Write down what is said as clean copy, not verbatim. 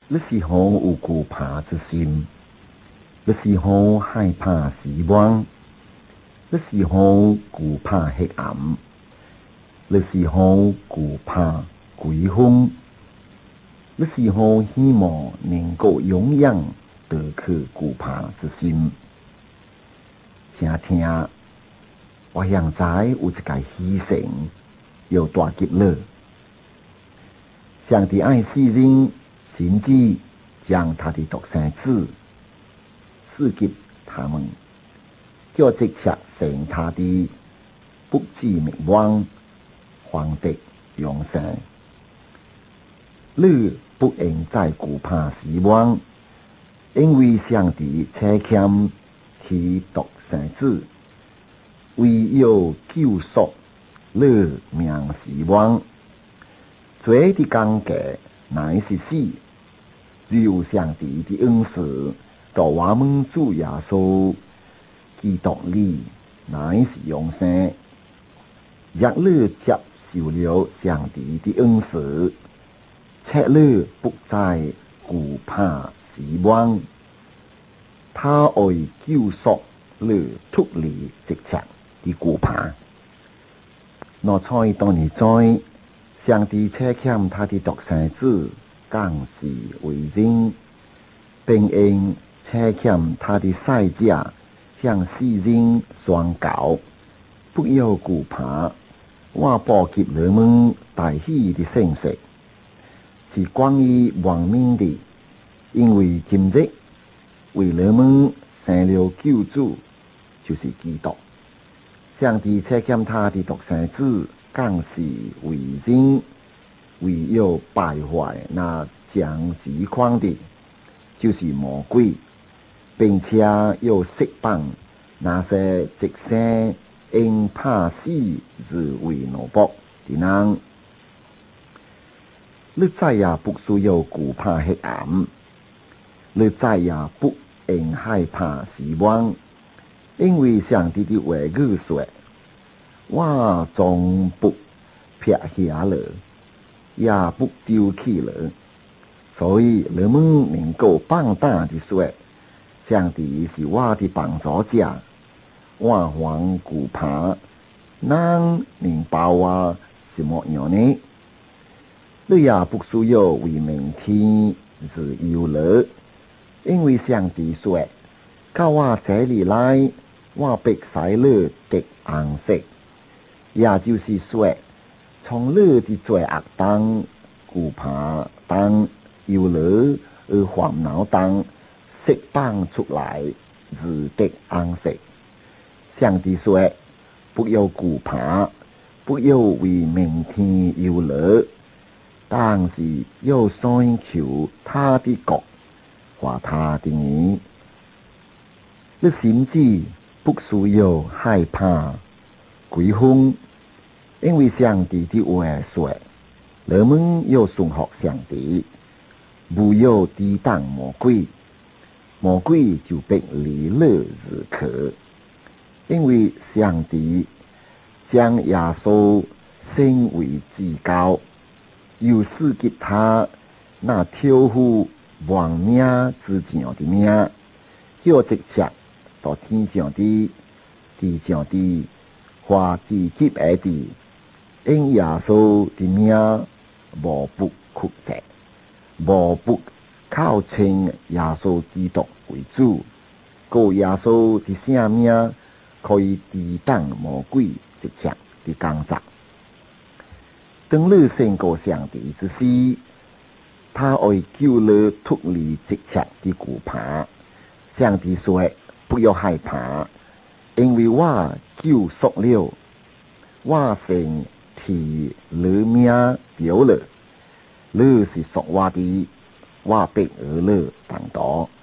你是否有惧怕之心？你是否害怕死亡？你是否惧怕黑暗？你是否惧怕鬼风？你是否希望能够永远得去惧怕之心？请听，我现在有一个牺牲，有大吉乐。上帝爱世人，甚至将他的独生子赐给他们，叫直接成他的不至灭亡，还得永生。你不应再惧怕死亡，因为上帝差遣其独生子，为要救赎你免死亡。罪的工价乃是死，只有上帝的恩慈，到我们主耶稣基督里乃是永生。若你接受了上帝的恩慈，且你不再惧怕死亡，他会救赎你脱离直接的惧怕。我猜当你在上帝差遣他的独生子，更是为人，并应差遣他的使者向世人宣告：不要惧怕，我报给你们大喜的信息，是关于亡命的，因为今日为你们生了救主，就是基督。上帝差遣他的独生子，更是为人，为要败坏那将死狂的，就是魔鬼，并且要释放那些直生因怕死而为奴仆的人。你再也不需要惧怕黑暗，你再也不应害怕死亡，因为上帝的话语说：我总不撇下了，也不丢弃了。所以你们能够放胆地说：上帝是我的帮助者，我还惧怕人能把我什么样呢？你也不需要为明天而忧虑，因为上帝说：到我这里来，我必使你得安息。也就是说，从你的罪恶中、惧怕中、忧虑而烦恼中释放出来，而得安息。上帝说：不要惧怕，不要为明天忧虑，但是要寻求他的国和他的义。你甚至不需要害怕鬼风，因为上帝的话说：你们要顺服上帝，不要抵挡魔鬼，魔鬼就必离你而去。因为上帝将耶稣升为至高，又赐给他那超乎万名之上的名，叫直接到天上的、地上的或地极下的，因耶稣的名无不屈折，无不靠称耶稣基督为主。故耶稣的圣名可以抵挡魔鬼直接的工作。当你胜过上帝之时，他会救你脱离直接的惧怕。上帝说：不要害怕，因为我救赎了，我曾替你命丢了，你是属我的，我必与你同道。